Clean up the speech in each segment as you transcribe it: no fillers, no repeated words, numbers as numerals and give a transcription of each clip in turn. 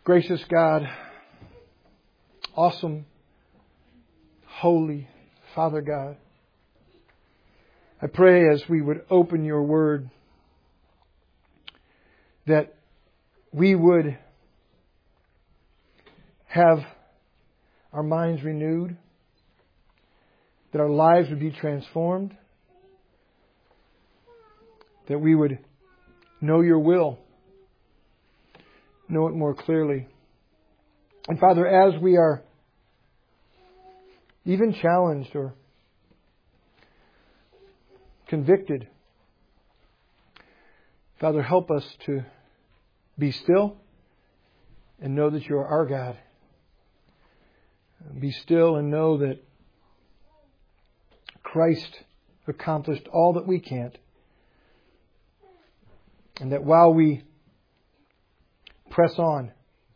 Gracious God, awesome, holy Father God, I pray as we would open your word that we would have our minds renewed, that our lives would be transformed, that we would know your will, know it more clearly. And Father, as we are even challenged or convicted, Father, help us to be still and know that you are our God. Be still and know that Christ accomplished all that we can't. And that while we press on,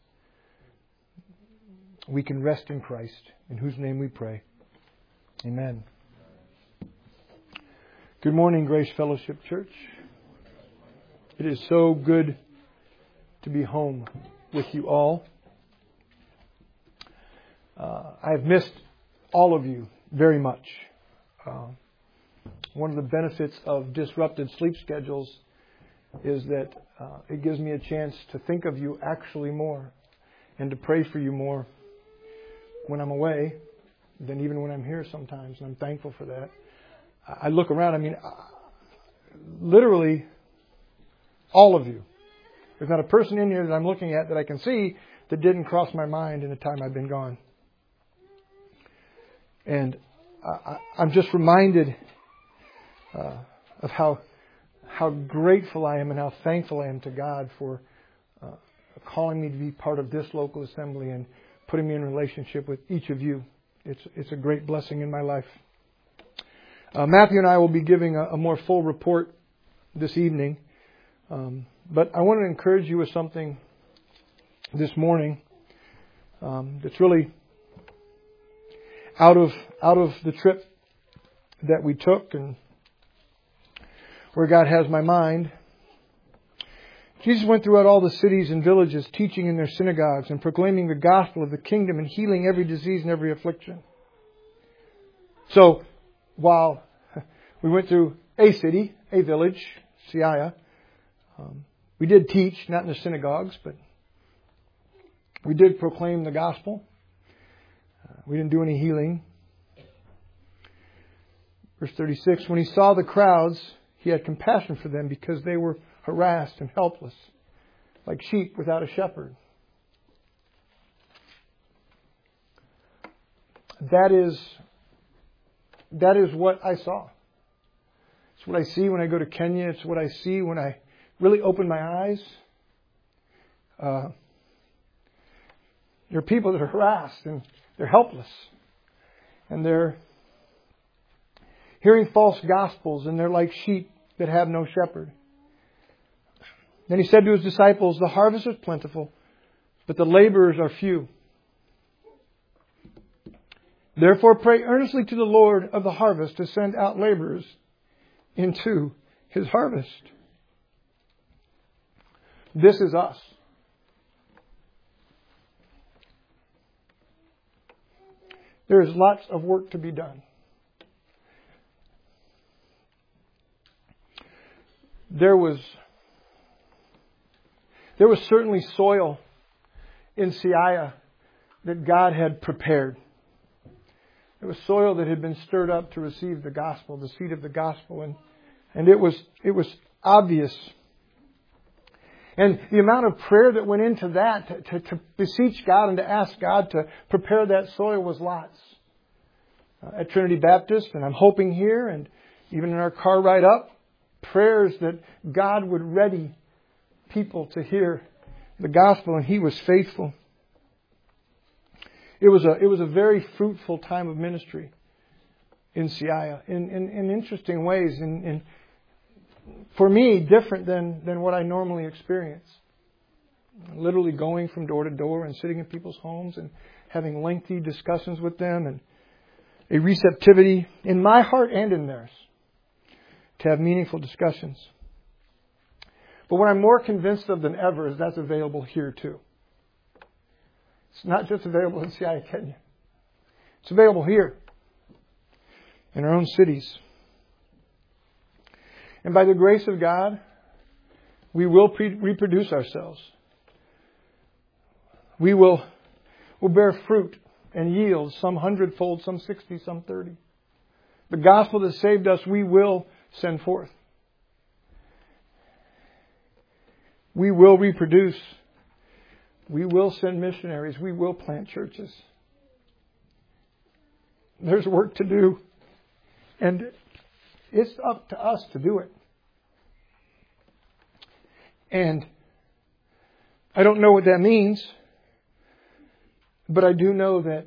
we can rest in Christ, in whose name we pray. Amen. Good morning, Grace Fellowship Church. It is so good to be home with you all. I've missed all of you very much. One of the benefits of disrupted sleep schedules is that it gives me a chance to think of you actually more and to pray for you more when I'm away than even when I'm here sometimes. And I'm thankful for that. I look around, literally all of you. There's not a person in here that I'm looking at that I can see that didn't cross my mind in the time I've been gone. And I'm just reminded of how grateful I am and how thankful I am to God for calling me to be part of this local assembly and putting me in relationship with each of you. It's a great blessing in my life. Matthew and I will be giving a more full report this evening. But I want to encourage you with something this morning that's really out of the trip that we took and where God has my mind. Jesus went throughout all the cities and villages, teaching in their synagogues and proclaiming the gospel of the kingdom and healing every disease and every affliction. So, while we went through a city, a village, Seia, we did teach, not in the synagogues, but we did proclaim the gospel. We didn't do any healing. Verse 36, when he saw the crowds, he had compassion for them because they were harassed and helpless, like sheep without a shepherd. That is what I saw. It's what I see when I go to Kenya. It's what I see when I really open my eyes. There are people that are harassed and they're helpless. And they're hearing false gospels and they're like sheep that have no shepherd. Then he said to his disciples, the harvest is plentiful, but the laborers are few. Therefore pray earnestly to the Lord of the harvest to send out laborers into his harvest. This is us. There is lots of work to be done. There was certainly soil in Seia that God had prepared. There was soil that had been stirred up to receive the gospel, the seed of the gospel, and it was obvious. And the amount of prayer that went into that to beseech God and to ask God to prepare that soil was lots. At Trinity Baptist, and I'm hoping here, and even in our car ride up, prayers that God would ready people to hear the gospel, and He was faithful. It was a very fruitful time of ministry in Seia in interesting ways, and for me, different than what I normally experience. Literally going from door to door and sitting in people's homes and having lengthy discussions with them, and a receptivity in my heart and in theirs to have meaningful discussions. But what I'm more convinced of than ever is that's available here too. It's not just available in Seattle, Kenya. It's available here in our own cities. And by the grace of God, we will reproduce ourselves. We will bear fruit and yield, some 100-fold, some 60, some 30. The gospel that saved us, we will send forth. We will reproduce. We will send missionaries. We will plant churches. There's work to do. And it's up to us to do it. And I don't know what that means, but I do know that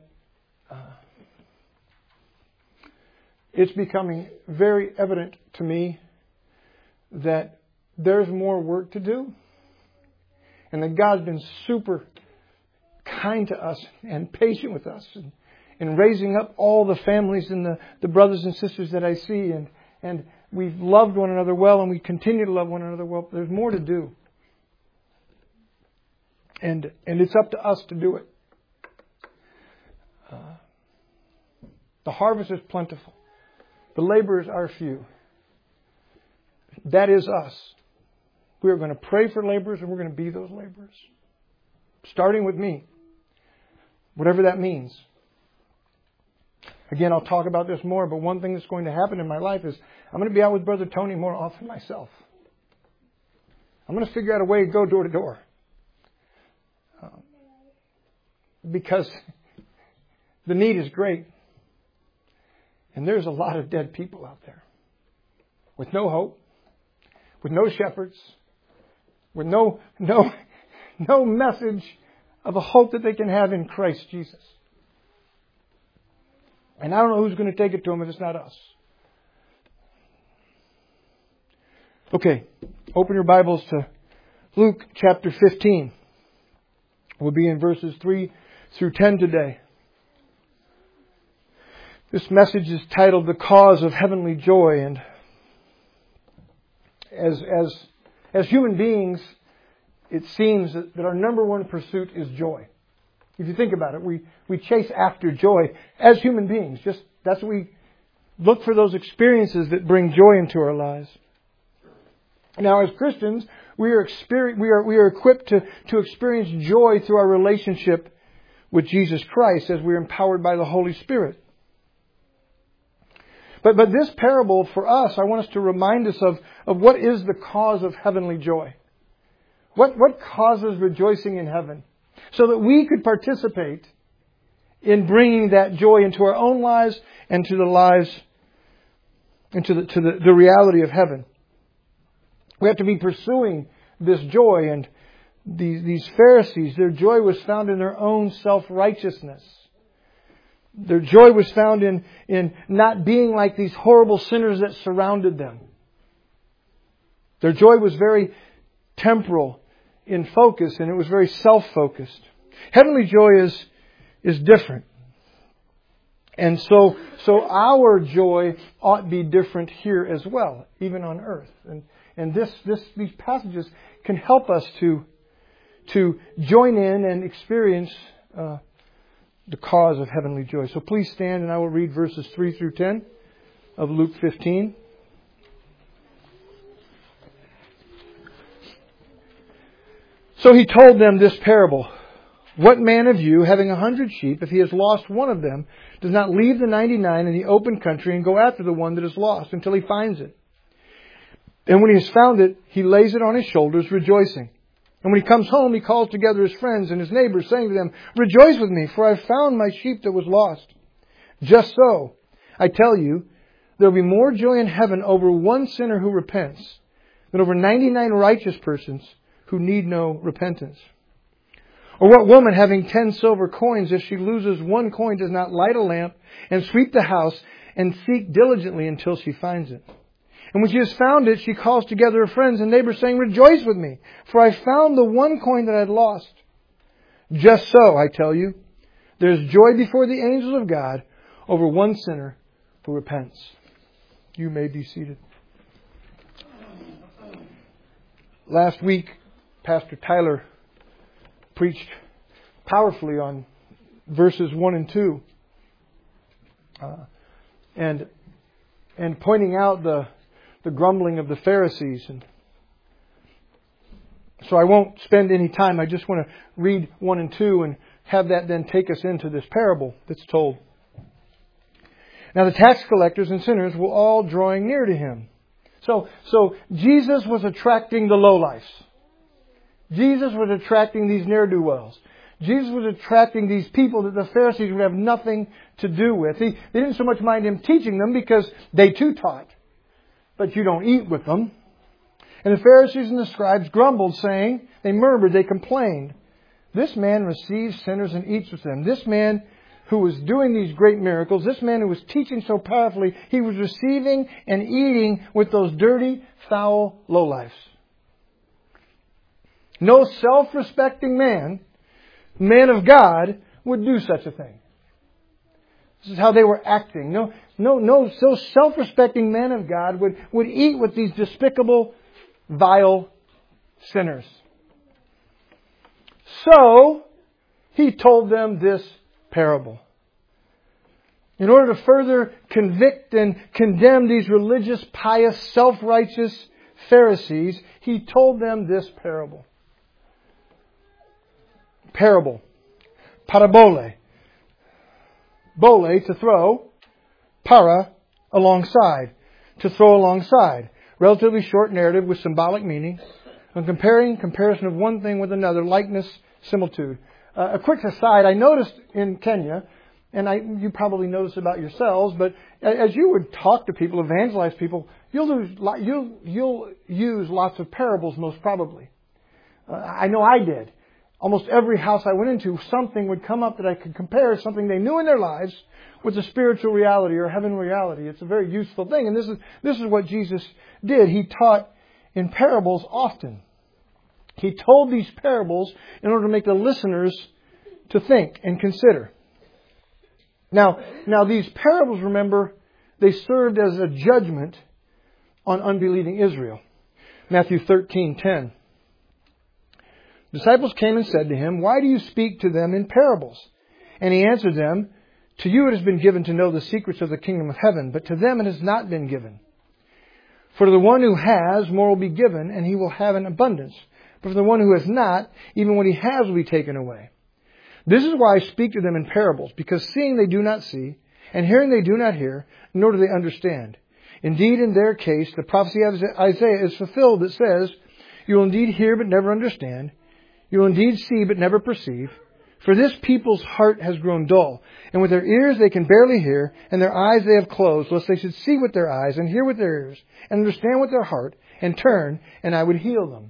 it's becoming very evident to me that there's more work to do. And that God's been super kind to us and patient with us in raising up all the families and the brothers and sisters that I see. And we've loved one another well, and we continue to love one another well. There's more to do. And it's up to us to do it. The harvest is plentiful. The laborers are few. That is us. We are going to pray for laborers, and we're going to be those laborers. Starting with me. Whatever that means. Again, I'll talk about this more, but one thing that's going to happen in my life is I'm going to be out with Brother Tony more often myself. I'm going to figure out a way to go door to door. Because the need is great. And there's a lot of dead people out there. With no hope. With no shepherds. With no message of a hope that they can have in Christ Jesus. And I don't know who's going to take it to them if it's not us. Okay, open your Bibles to Luke chapter 15. We'll be in verses 3 through 10 today. This message is titled The Cause of Heavenly Joy. And as human beings, it seems that our number one pursuit is joy. If you think about it, we chase after joy as human beings. That's what we look for, those experiences that bring joy into our lives. Now, as Christians, we are equipped to experience joy through our relationship with Jesus Christ as we are empowered by the Holy Spirit. But this parable for us, I want us to remind us of what is the cause of heavenly joy. What causes rejoicing in heaven? So that we could participate in bringing that joy into our own lives and to the lives, into the reality of heaven. We have to be pursuing this joy. And these Pharisees, their joy was found in their own self-righteousness. Their joy was found in not being like these horrible sinners that surrounded them. Their joy was very temporal in focus, and it was very self-focused. Heavenly joy is different. And so our joy ought to be different here as well, even on earth. And these passages can help us to join in and experience the cause of heavenly joy. So please stand, and I will read verses 3 through 10 of Luke 15. So he told them this parable. What man of you, having 100 sheep, if he has lost one of them, does not leave the 99 in the open country and go after the one that is lost until he finds it? And when he has found it, he lays it on his shoulders, rejoicing. And when he comes home, he calls together his friends and his neighbors, saying to them, Rejoice with me, for I have found my sheep that was lost. Just so, I tell you, there will be more joy in heaven over one sinner who repents than over 99 righteous persons who need no repentance. Or what woman, having 10 silver coins, if she loses one coin, does not light a lamp and sweep the house and seek diligently until she finds it? And when she has found it, she calls together her friends and neighbors, saying, Rejoice with me, for I found the one coin that I had lost. Just so, I tell you, there is joy before the angels of God over one sinner who repents. You may be seated. Last week, Pastor Tyler preached powerfully on verses 1 and 2. And pointing out the grumbling of the Pharisees. And so I won't spend any time. I just want to read 1 and 2 and have that then take us into this parable that's told. Now the tax collectors and sinners were all drawing near to Him. So Jesus was attracting the lowlifes. Jesus was attracting these ne'er-do-wells. Jesus was attracting these people that the Pharisees would have nothing to do with. They didn't so much mind Him teaching them because they too taught. But you don't eat with them. And the Pharisees and the scribes grumbled, saying, they murmured, they complained, this man receives sinners and eats with them. This man who was doing these great miracles, this man who was teaching so powerfully, he was receiving and eating with those dirty, foul lowlifes. No self-respecting man of God, would do such a thing. This is how they were acting. No self-respecting man of God would eat with these despicable, vile sinners. So, He told them this parable. In order to further convict and condemn these religious, pious, self-righteous Pharisees, He told them this parable. Parable. Parabole. Bole, to throw. Para, alongside. To throw alongside. Relatively short narrative with symbolic meaning. On comparison of one thing with another. Likeness, similitude. A quick aside, I noticed in Kenya, and you probably noticed about yourselves, but as you would talk to people, evangelize people, you'll use lots of parables most probably. I know I did. Almost every house I went into, something would come up that I could compare something they knew in their lives with a spiritual reality or heaven reality. It's a very useful thing. And this is what Jesus did. He taught in parables often. He told these parables in order to make the listeners to think and consider. Now these parables, remember, they served as a judgment on unbelieving Israel. Matthew 13:10. Disciples came and said to Him, why do you speak to them in parables? And He answered them, to you it has been given to know the secrets of the kingdom of heaven, but to them it has not been given. For to the one who has, more will be given, and he will have an abundance. But for the one who has not, even what he has will be taken away. This is why I speak to them in parables, because seeing they do not see, and hearing they do not hear, nor do they understand. Indeed, in their case, the prophecy of Isaiah is fulfilled that says, you will indeed hear but never understand. You will indeed see but never perceive. For this people's heart has grown dull, and with their ears they can barely hear, and their eyes they have closed, lest they should see with their eyes, and hear with their ears, and understand with their heart, and turn, and I would heal them.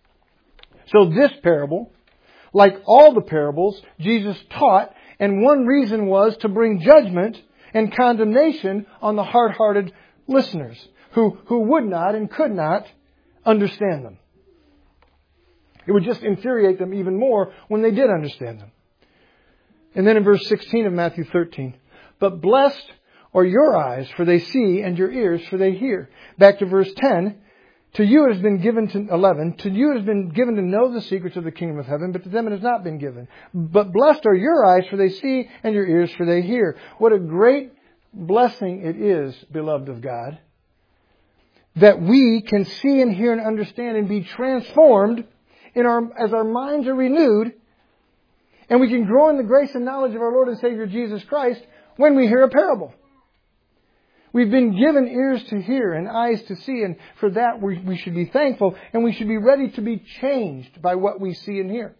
So this parable, like all the parables, Jesus taught, and one reason was to bring judgment and condemnation on the hard-hearted listeners, who would not and could not understand them. It would just infuriate them even more when they did understand them. And then in verse 16 of Matthew 13, but blessed are your eyes, for they see, and your ears, for they hear. Back to verse 10, to you it has been given to 11, to you it has been given to know the secrets of the kingdom of heaven, but to them it has not been given. But blessed are your eyes, for they see, and your ears, for they hear. What a great blessing it is, beloved of God, that we can see and hear and understand and be transformed as our minds are renewed, and we can grow in the grace and knowledge of our Lord and Savior Jesus Christ when we hear a parable. We've been given ears to hear and eyes to see, and for that we should be thankful, and we should be ready to be changed by what we see and hear.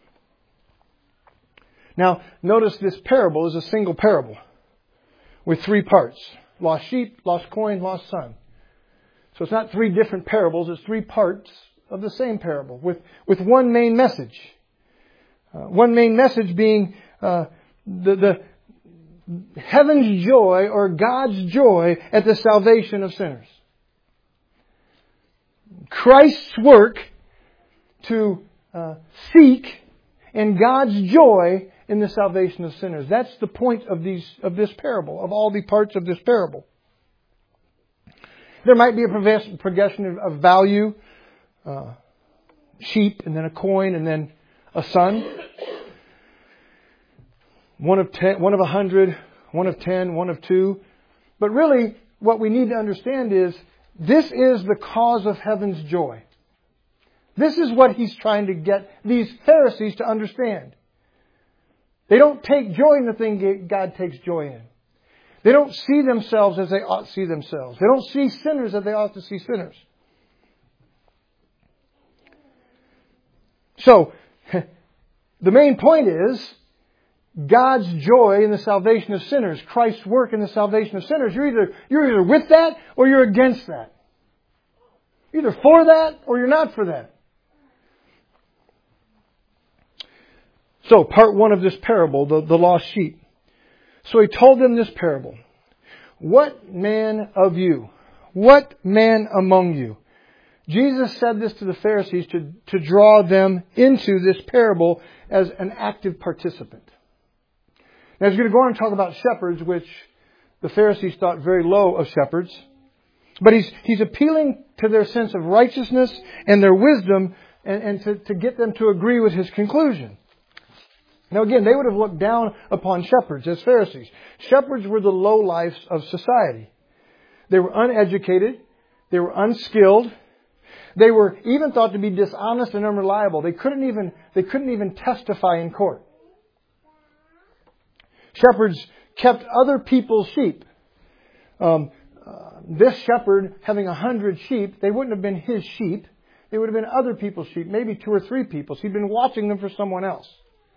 Now, notice this parable is a single parable with 3 parts. Lost sheep, lost coin, lost son. So it's not 3 different parables, it's 3 parts of the same parable with one main message. One main message being the heaven's joy or God's joy at the salvation of sinners. Christ's work to seek and God's joy in the salvation of sinners. That's the point of this parable, of all the parts of this parable. There might be a progression of value. Sheep, and then a coin, and then a son. one of 10, one of 100, one of 10, one of 2. But really, what we need to understand is, this is the cause of heaven's joy. This is what He's trying to get these Pharisees to understand. They don't take joy in the thing God takes joy in. They don't see themselves as they ought to see themselves. They don't see sinners as they ought to see sinners. So, the main point is, God's joy in the salvation of sinners, Christ's work in the salvation of sinners. You're either with that or you're against that. You're either for that or you're not for that. So, part 1 of this parable, the lost sheep. So He told them this parable. What man of you? What man among you? Jesus said this to the Pharisees to draw them into this parable as an active participant. Now He's going to go on and talk about shepherds, which the Pharisees thought very low of shepherds. But He's appealing to their sense of righteousness and their wisdom and to get them to agree with His conclusion. Now again, they would have looked down upon shepherds as Pharisees. Shepherds were the lowlifes of society. They were uneducated. They were unskilled. They were even thought to be dishonest and unreliable. They couldn't even testify in court. Shepherds kept other people's sheep. This shepherd having 100 sheep, they wouldn't have been his sheep. They would have been other people's sheep, maybe 2 or 3 people's. He'd been watching them for someone else.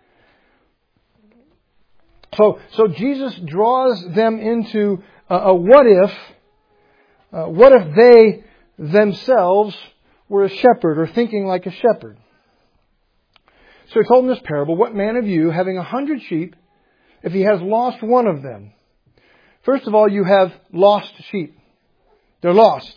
So Jesus draws them into a what if. What if they themselves were a shepherd or thinking like a shepherd? So He told them this parable. What man of you, having 100 sheep, if he has lost one of them? First of all, you have lost sheep. They're lost.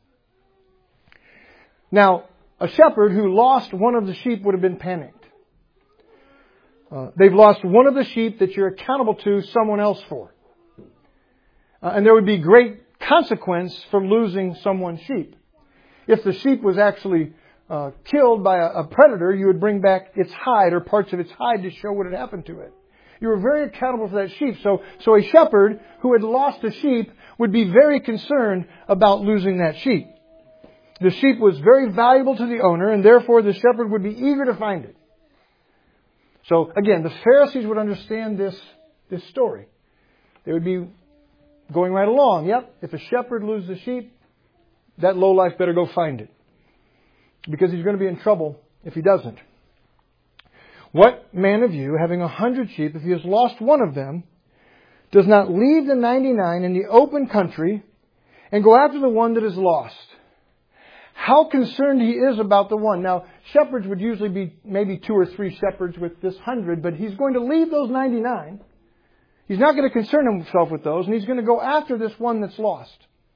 Now, a shepherd who lost one of the sheep would have been panicked. They've lost one of the sheep that you're accountable to someone else for. And there would be great consequence from losing someone's sheep. If the sheep was actually killed by a predator, you would bring back its hide or parts of its hide to show what had happened to it. You were very accountable for that sheep. So a shepherd who had lost a sheep would be very concerned about losing that sheep. The sheep was very valuable to the owner, and therefore the shepherd would be eager to find it. So again, the Pharisees would understand this story. They would be going right along. Yep, if a shepherd loses a sheep, that lowlife better go find it. Because he's going to be in trouble if he doesn't. What man of you, having 100 sheep, if he has lost one of them, does not leave the 99 in the open country and go after the one that is lost? How concerned he is about the one. Now, shepherds would usually be maybe 2 or 3 shepherds with this 100, but he's going to leave those 99. He's not going to concern himself with those, and he's going to go after this one that's lost.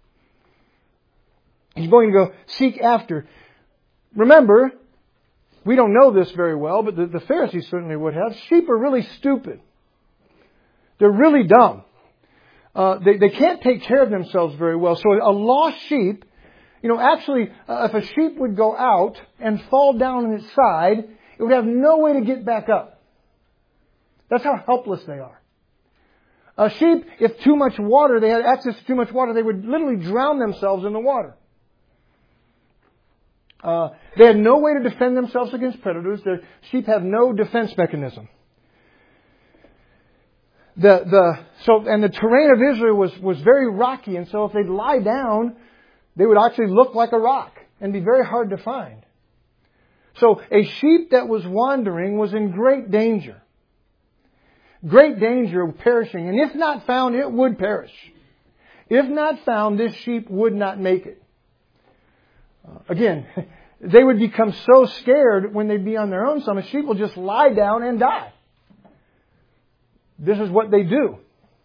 He's going to go seek after. Remember, we don't know this very well, but the Pharisees certainly would have. Sheep are really stupid. They're really dumb. They can't take care of themselves very well. So a lost sheep, actually, if a sheep would go out and fall down on its side, it would have no way to get back up. That's how helpless they are. A sheep, if too much water, they had access to too much water, they would literally drown themselves in the water. They had no way to defend themselves against predators. Their sheep have no defense mechanism. And the terrain of Israel was very rocky, and so if they'd lie down, they would actually look like a rock and be very hard to find. So a sheep that was wandering was in great danger. Great danger of perishing. And if not found, it would perish. If not found, this sheep would not make it. Again, they would become so scared when they'd be on their own. Some sheep will just lie down and die. This is what they do.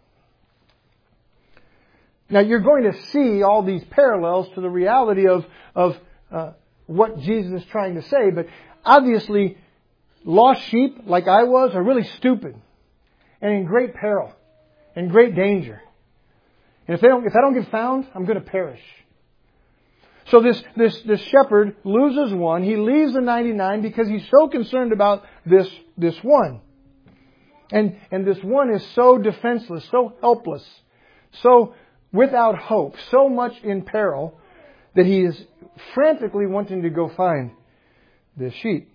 Now, you're going to see all these parallels to the reality of what Jesus is trying to say. But obviously, lost sheep, like I was, are really stupid and in great peril and great danger. And if I don't get found, I'm going to perish. So this shepherd loses one. He leaves the 99 because he's so concerned about this one. And this one is so defenseless, so helpless, so without hope, so much in peril that he is frantically wanting to go find the sheep.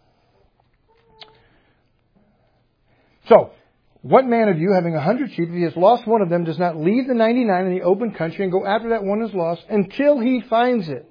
So, what man of you, having 100 sheep, if he has lost one of them, does not leave the 99 in the open country and go after that one is lost until he finds it?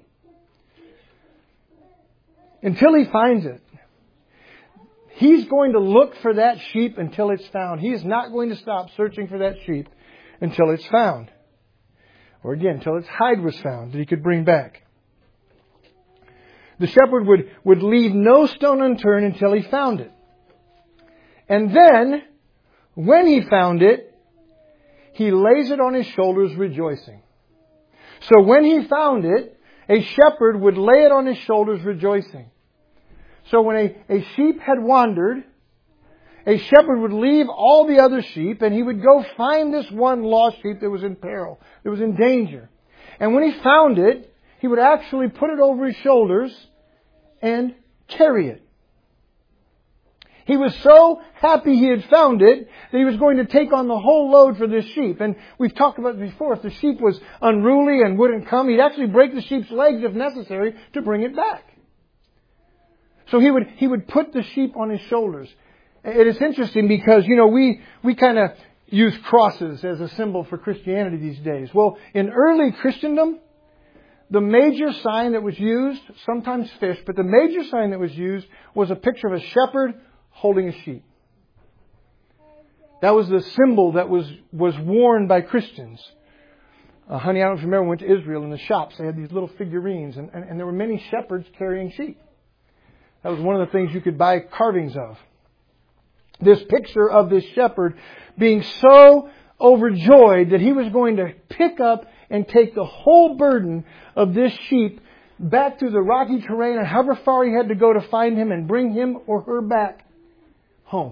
Until he finds it. He's going to look for that sheep until it's found. He is not going to stop searching for that sheep until it's found. Or again, until its hide was found that he could bring back. The shepherd would leave no stone unturned until he found it. And then, when he found it, he lays it on his shoulders rejoicing. So when he found it, a shepherd would lay it on his shoulders rejoicing. So when a sheep had wandered, a shepherd would leave all the other sheep and he would go find this one lost sheep that was in peril, that was in danger. And when he found it, he would actually put it over his shoulders and carry it. He was so happy he had found it that he was going to take on the whole load for this sheep. And we've talked about it before. If the sheep was unruly and wouldn't come, he'd actually break the sheep's legs if necessary to bring it back. So he would put the sheep on his shoulders. It is interesting because, we kind of use crosses as a symbol for Christianity these days. Well, in early Christendom, the major sign that was used, sometimes fish, but the major sign that was used was a picture of a shepherd holding a sheep. That was the symbol that was worn by Christians. Honey, I don't know if you remember, we went to Israel in the shops. They had these little figurines, and there were many shepherds carrying sheep. That was one of the things you could buy carvings of. This picture of this shepherd being so overjoyed that he was going to pick up and take the whole burden of this sheep back through the rocky terrain and however far he had to go to find him and bring him or her back home.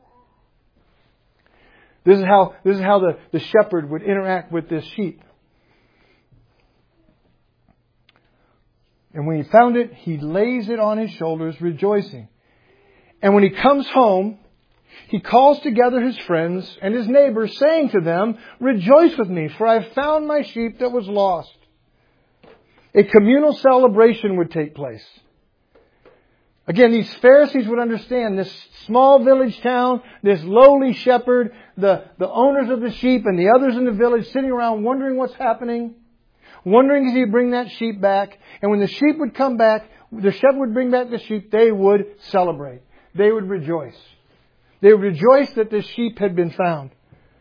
This is how the shepherd would interact with this sheep. And when he found it, he lays it on his shoulders, rejoicing. And when he comes home, he calls together his friends and his neighbors, saying to them, "Rejoice with me, for I have found my sheep that was lost." A communal celebration would take place. Again, these Pharisees would understand this small village town, this lowly shepherd, the owners of the sheep and the others in the village sitting around wondering what's happening, wondering if he'd bring that sheep back. And when the sheep would come back, the shepherd would bring back the sheep, they would celebrate. They would rejoice. They would rejoice that the sheep had been found.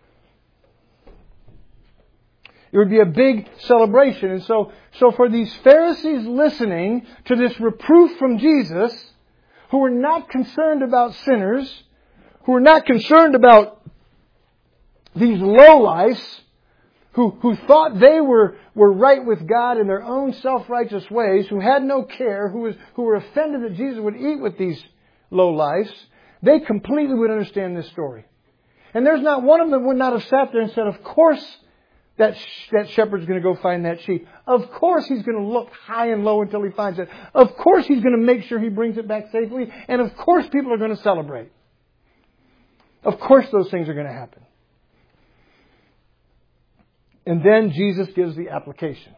It would be a big celebration. And so for these Pharisees listening to this reproof from Jesus, who were not concerned about sinners, who were not concerned about these lowlifes, who thought they were right with God in their own self-righteous ways, who had no care, who were offended that Jesus would eat with these lowlifes, they completely would understand this story. And there's not one of them would not have sat there and said, of course that shepherd's going to go find that sheep. Of course he's going to look high and low until he finds it. Of course he's going to make sure he brings it back safely. And of course people are going to celebrate. Of course those things are going to happen. And then Jesus gives the application.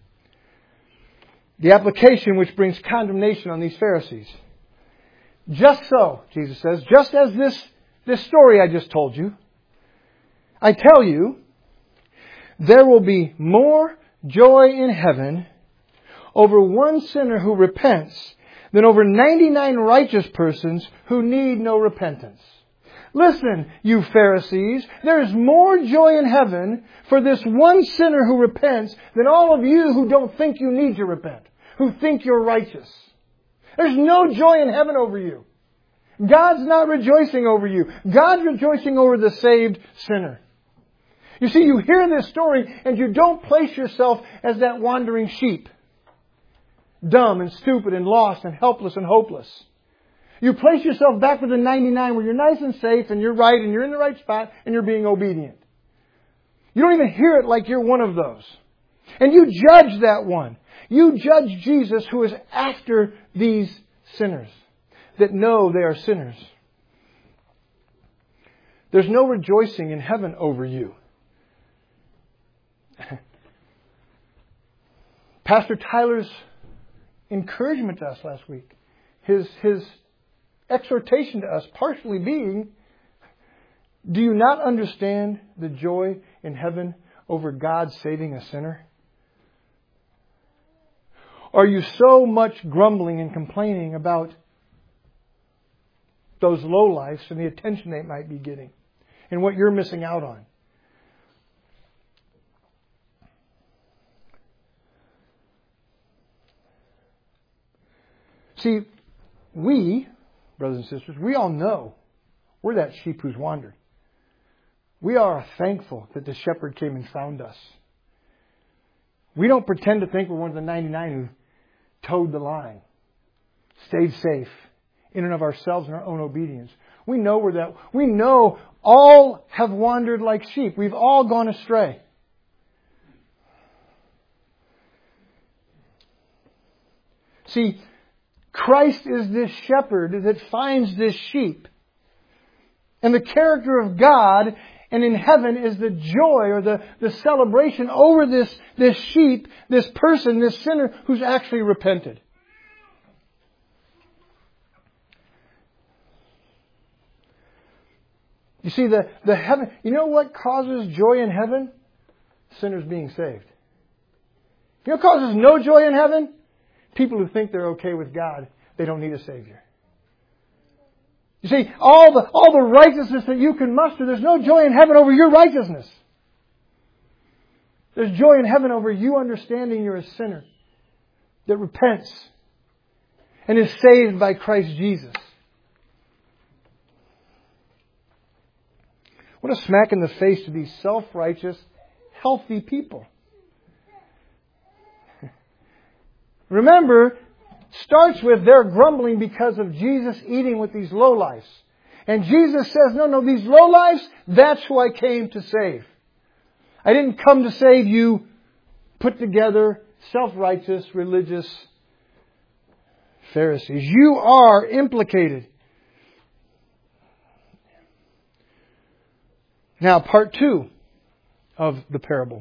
The application which brings condemnation on these Pharisees. Just so, Jesus says, just as this story I just told you, I tell you, there will be more joy in heaven over one sinner who repents than over 99 righteous persons who need no repentance. Listen, you Pharisees, there is more joy in heaven for this one sinner who repents than all of you who don't think you need to repent, who think you're righteous. There's no joy in heaven over you. God's not rejoicing over you. God's rejoicing over the saved sinner. You see, you hear this story and you don't place yourself as that wandering sheep. Dumb and stupid and lost and helpless and hopeless. You place yourself back with the 99 where you're nice and safe and you're right and you're in the right spot and you're being obedient. You don't even hear it like you're one of those. And you judge that one. You judge Jesus who is after these sinners that know they are sinners. There's no rejoicing in heaven over you. Pastor Tyler's encouragement to us last week, his exhortation to us partially being, do you not understand the joy in heaven over God saving a sinner? Are you so much grumbling and complaining about those lowlifes and the attention they might be getting and what you're missing out on? See, we, brothers and sisters, we all know we're that sheep who's wandered. We are thankful that the shepherd came and found us. We don't pretend to think we're one of the 99 who towed the line, stayed safe in and of ourselves and our own obedience. We know we're that. We know all have wandered like sheep. We've all gone astray. See, Christ is this shepherd that finds this sheep. And the character of God and in heaven is the joy or the celebration over this sheep, this person, this sinner who's actually repented. You see, the heaven, you know what causes joy in heaven? Sinners being saved. You know what causes no joy in heaven? People who think they're okay with God, they don't need a Savior. You see, all the righteousness that you can muster, there's no joy in heaven over your righteousness. There's joy in heaven over you understanding you're a sinner that repents and is saved by Christ Jesus. What a smack in the face to these self-righteous, healthy people. Remember, starts with their grumbling because of Jesus eating with these lowlifes. And Jesus says, no, these lowlifes, that's who I came to save. I didn't come to save you put together, self-righteous, religious Pharisees. You are implicated. Now, part 2 of the parable.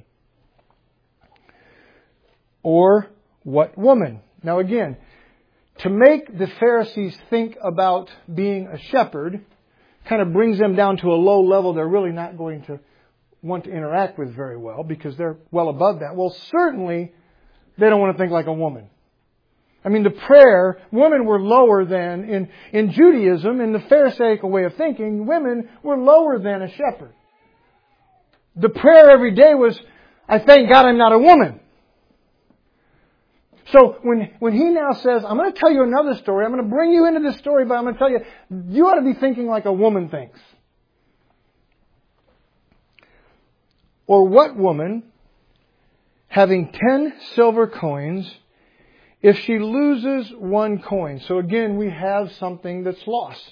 Or what woman? Now again, to make the Pharisees think about being a shepherd kind of brings them down to a low level they're really not going to want to interact with very well because they're well above that. Well, certainly they don't want to think like a woman. I mean, the prayer, women were lower than, in Judaism, in the Pharisaical way of thinking, women were lower than a shepherd. The prayer every day was, I thank God I'm not a woman. So when he now says, I'm going to tell you another story, I'm going to bring you into this story, but I'm going to tell you, you ought to be thinking like a woman thinks. Or what woman, having 10 silver coins, if she loses 1 coin? So again, we have something that's lost.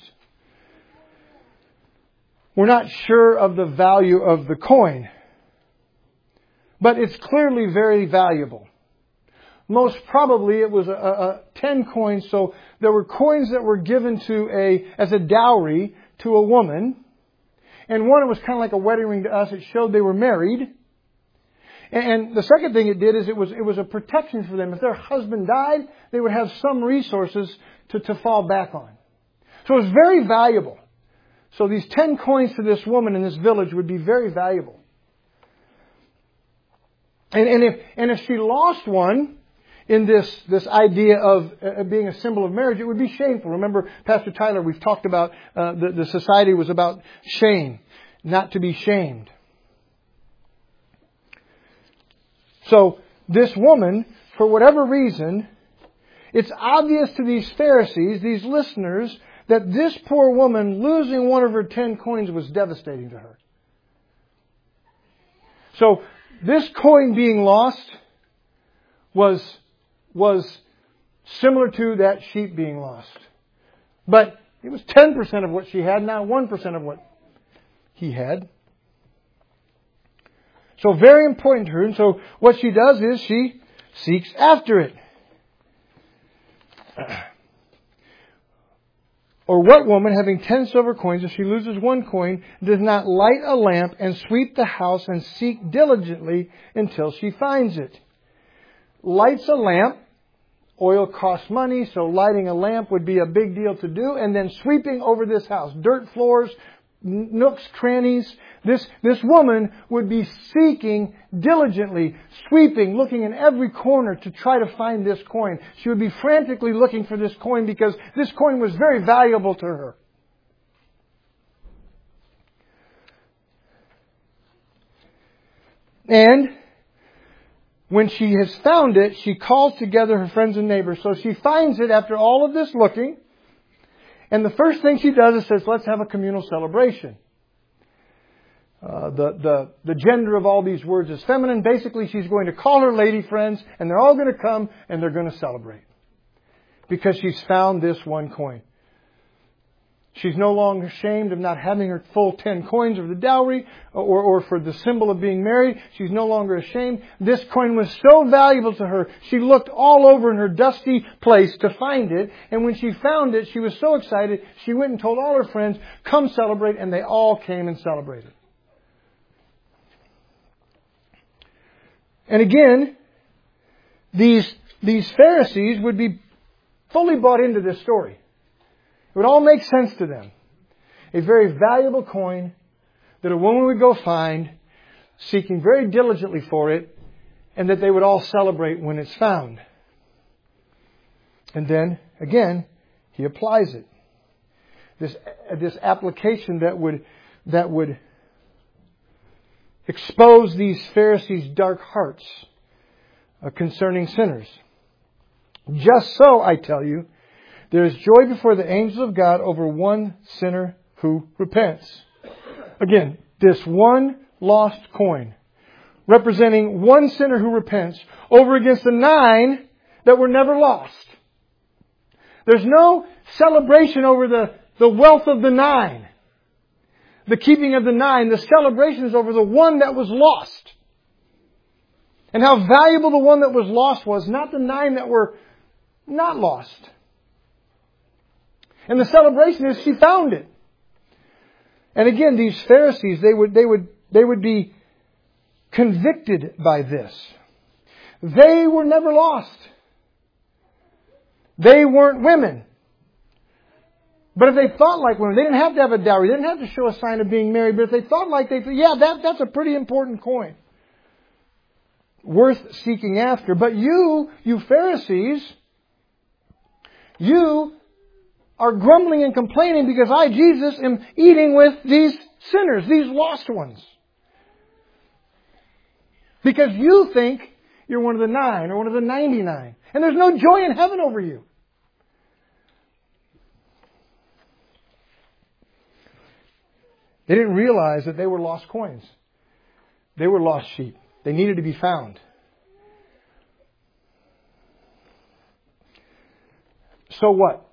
We're not sure of the value of the coin, but it's clearly very valuable. Most probably it was a 10 coins, so there were coins that were given as a dowry to a woman. And one, it was kind of like a wedding ring to us. It showed they were married. And the second thing it did is it was a protection for them. If their husband died, they would have some resources to fall back on. So it was very valuable. So these 10 coins to this woman in this village would be very valuable. And if she lost one, in this idea of being a symbol of marriage, it would be shameful. Remember, Pastor Tyler, we've talked about the society was about shame, not to be shamed. So this woman, for whatever reason, it's obvious to these Pharisees, these listeners, that this poor woman losing one of her 10 coins was devastating to her. So this coin being lost was similar to that sheep being lost. But it was 10% of what she had, not 1% of what he had. So very important to her. And so what she does is she seeks after it. Or what woman, having 10 silver coins, if she loses one coin, does not light a lamp and sweep the house and seek diligently until she finds it? Lights a lamp. Oil costs money, so lighting a lamp would be a big deal to do. And then sweeping over this house. Dirt floors, nooks, crannies. This woman would be seeking diligently, sweeping, looking in every corner to try to find this coin. She would be frantically looking for this coin because this coin was very valuable to her. And when she has found it, she calls together her friends and neighbors. So she finds it after all of this looking. And the first thing she does is says, let's have a communal celebration. The gender of all these words is feminine. Basically, she's going to call her lady friends, and they're all going to come, and they're going to celebrate. Because she's found this one coin. She's no longer ashamed of not having her full 10 coins of the dowry or for the symbol of being married. She's no longer ashamed. This coin was so valuable to her. She looked all over in her dusty place to find it. And when she found it, she was so excited. She went and told all her friends, come celebrate. And they all came and celebrated. And again, these Pharisees would be fully bought into this story. It would all make sense to them. A very valuable coin that a woman would go find, seeking very diligently for it, and that they would all celebrate when it's found. And then, again, he applies it. This application that would expose these Pharisees' dark hearts concerning sinners. Just so, I tell you, there is joy before the angels of God over one sinner who repents. Again, this one lost coin, representing one sinner who repents, over against the 9 that were never lost. There's no celebration over the wealth of the 9. The keeping of the 9. The celebration is over the one that was lost. And how valuable the one that was lost was, not the 9 that were not lost. And the celebration is she found it. And again, these Pharisees, they would be convicted by this. They were never lost. They weren't women. But if they thought like women, they didn't have to have a dowry. They didn't have to show a sign of being married. But if they thought like that's a pretty important coin. Worth seeking after. But you Pharisees, you are grumbling and complaining because I, Jesus, am eating with these sinners, these lost ones. Because you think you're one of the 9 or one of the 99. And there's no joy in heaven over you. They didn't realize that they were lost coins. They were lost sheep. They needed to be found. So what?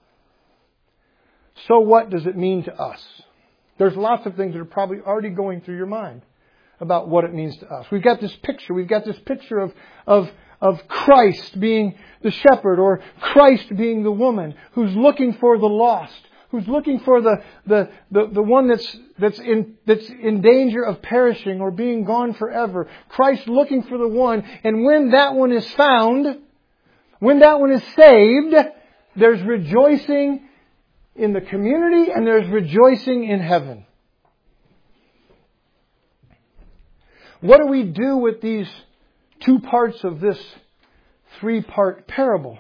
So what does it mean to us? There's lots of things that are probably already going through your mind about what it means to us. We've got this picture of Christ being the shepherd, or Christ being the woman who's looking for the lost, who's looking for the one that's in danger of perishing or being gone forever. Christ looking for the one, and when that one is found, when that one is saved, there's rejoicing in the community, and there's rejoicing in heaven. What do we do with these 2 parts of this 3-part parable?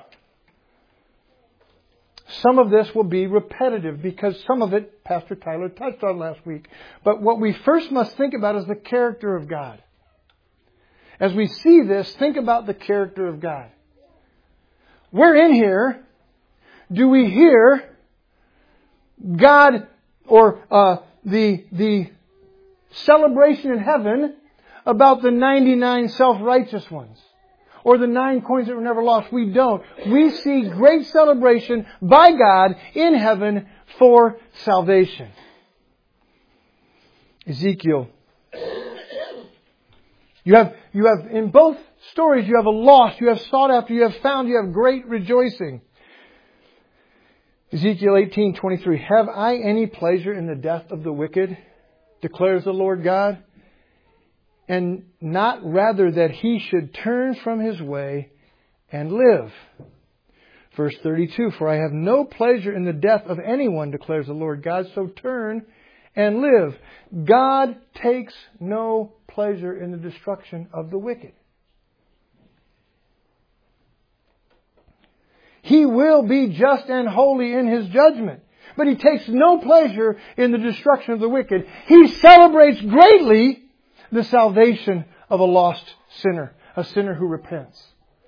Some of this will be repetitive because some of it Pastor Tyler touched on last week. But what we first must think about is the character of God. As we see this, think about the character of God. Where in here do we hear God, or the celebration in heaven about the 99 self-righteous ones, or the 9 coins that were never lost? We don't. We see great celebration by God in heaven for salvation. Ezekiel. You have in both stories, you have a lost, you have sought after, you have found, you have great rejoicing. Ezekiel 18:23, have I any pleasure in the death of the wicked, declares the Lord God, and not rather that he should turn from his way and live. Verse 32, for I have no pleasure in the death of anyone, declares the Lord God, so turn and live. God takes no pleasure in the destruction of the wicked. He will be just and holy in His judgment. But He takes no pleasure in the destruction of the wicked. He celebrates greatly the salvation of a lost sinner, a sinner who repents.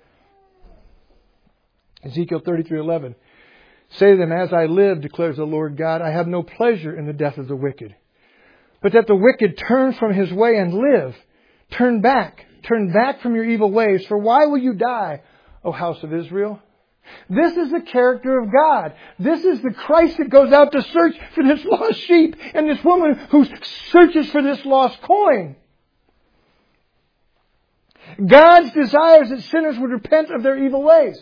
Ezekiel 33:11. Say to them, as I live, declares the Lord God, I have no pleasure in the death of the wicked, but that the wicked turn from his way and live. Turn back from your evil ways, for why will you die, O house of Israel? This is the character of God. This is the Christ that goes out to search for this lost sheep, and this woman who searches for this lost coin. God's desire is that sinners would repent of their evil ways.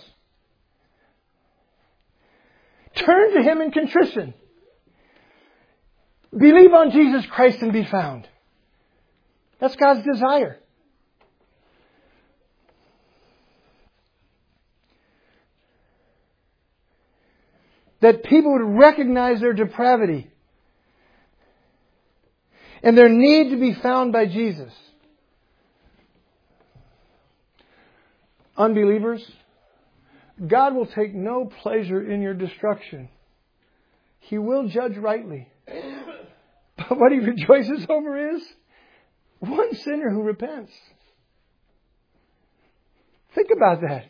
Turn to Him in contrition. Believe on Jesus Christ and be found. That's God's desire. That people would recognize their depravity and their need to be found by Jesus. Unbelievers, God will take no pleasure in your destruction. He will judge rightly. But what He rejoices over is one sinner who repents. Think about that.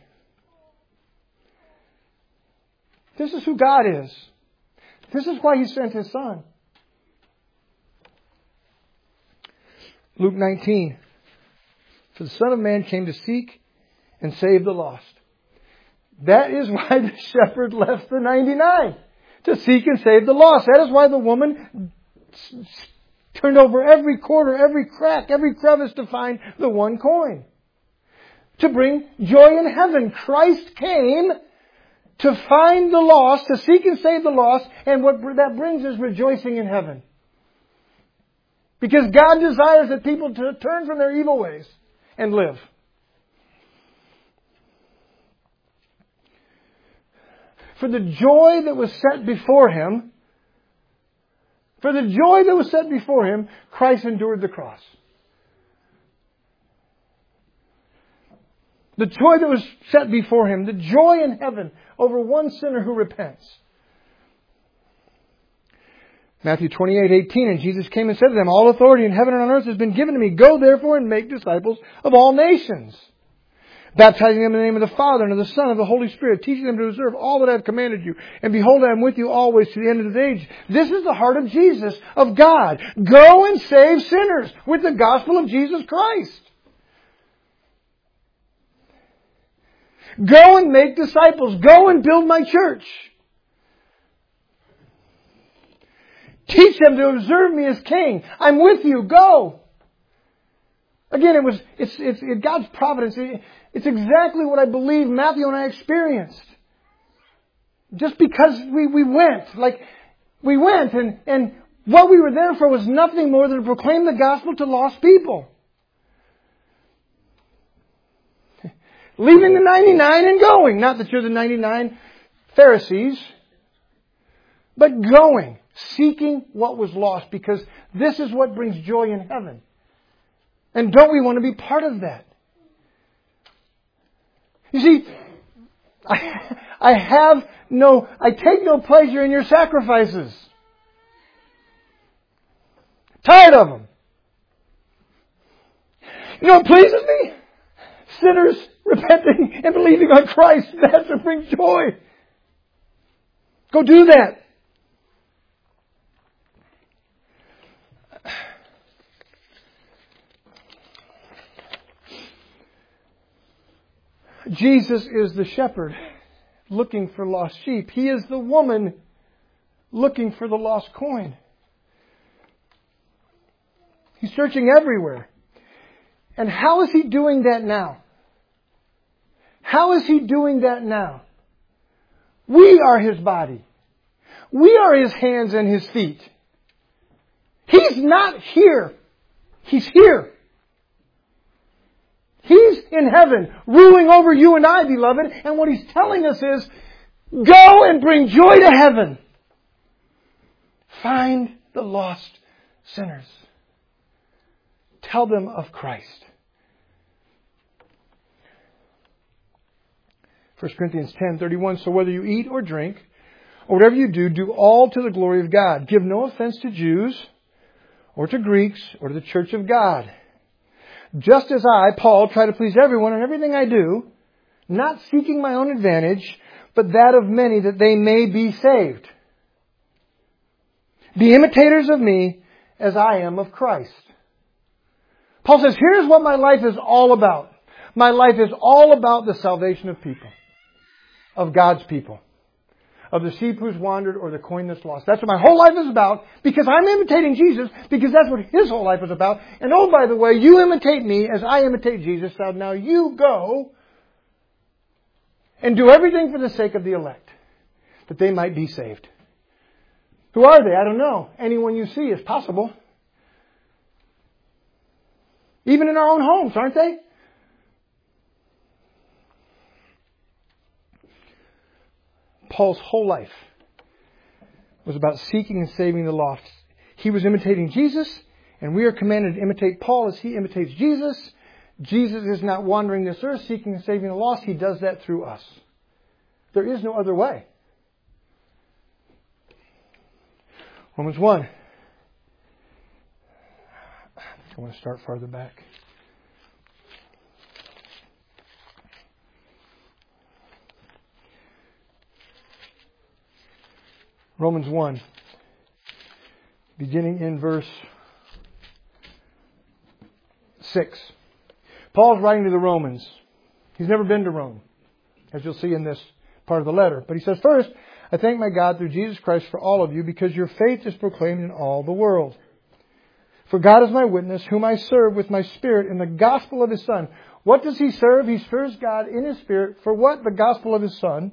This is who God is. This is why He sent His Son. Luke 19. For the Son of Man came to seek and save the lost. That is why the shepherd left the 99. To seek and save the lost. That is why the woman turned over every corner, every crack, every crevice to find the one coin. To bring joy in heaven. Christ came to find the lost, to seek and save the lost, and what that brings is rejoicing in heaven. Because God desires that people to turn from their evil ways and live. For the joy that was set before Him, Christ endured the cross. The joy that was set before Him, the joy in heaven over one sinner who repents. Matthew 28:18, and Jesus came and said to them, all authority in heaven and on earth has been given to me. Go therefore and make disciples of all nations, baptizing them in the name of the Father and of the Son and of the Holy Spirit, teaching them to observe all that I have commanded you. And behold, I am with you always to the end of the age. This is the heart of Jesus, of God. Go and save sinners with the gospel of Jesus Christ. Go and make disciples. Go and build my church. Teach them to observe me as King. I'm with you. Go. Again, it's God's providence. It's exactly what I believe Matthew and I experienced. Just because we went. Like, we went and what we were there for was nothing more than to proclaim the gospel to lost people. Leaving the 99 and going. Not that you're the 99 Pharisees. But going. Seeking what was lost. Because this is what brings joy in heaven. And don't we want to be part of that? You see, I take no pleasure in your sacrifices. Tired of them. You know what pleases me? Sinners repenting and believing on Christ. That's what brings joy. Go do that. Jesus is the shepherd looking for lost sheep. He is the woman looking for the lost coin. He's searching everywhere. And how is He doing that now? How is He doing that now? We are His body. We are His hands and His feet. He's not here. He's here. He's in heaven, ruling over you and I, beloved. And what He's telling us is, go and bring joy to heaven. Find the lost sinners. Tell them of Christ. 1 Corinthians 10:31, so whether you eat or drink, or whatever you do, do all to the glory of God. Give no offense to Jews, or to Greeks, or to the church of God. Just as I, Paul, try to please everyone in everything I do, not seeking my own advantage, but that of many, that they may be saved. Be imitators of me as I am of Christ. Paul says, here's what my life is all about. My life is all about the salvation of people. Of God's people. Of the sheep who's wandered or the coin that's lost. That's what my whole life is about, because I'm imitating Jesus, because that's what His whole life is about. And oh, by the way, you imitate me as I imitate Jesus. So now you go and do everything for the sake of the elect, that they might be saved. Who are they? I don't know. Anyone you see is possible. Even in our own homes, aren't they? Paul's whole life was about seeking and saving the lost. He was imitating Jesus, and we are commanded to imitate Paul as he imitates Jesus. Jesus is not wandering this earth seeking and saving the lost. He does that through us. There is no other way. Romans 1. I want to start farther back. Romans 1, beginning in verse 6. Paul's writing to the Romans. He's never been to Rome, as you'll see in this part of the letter. But he says, first, I thank my God through Jesus Christ for all of you, because your faith is proclaimed in all the world. For God is my witness, whom I serve with my spirit in the gospel of His Son. What does he serve? He serves God in His Spirit. For what? The gospel of His Son.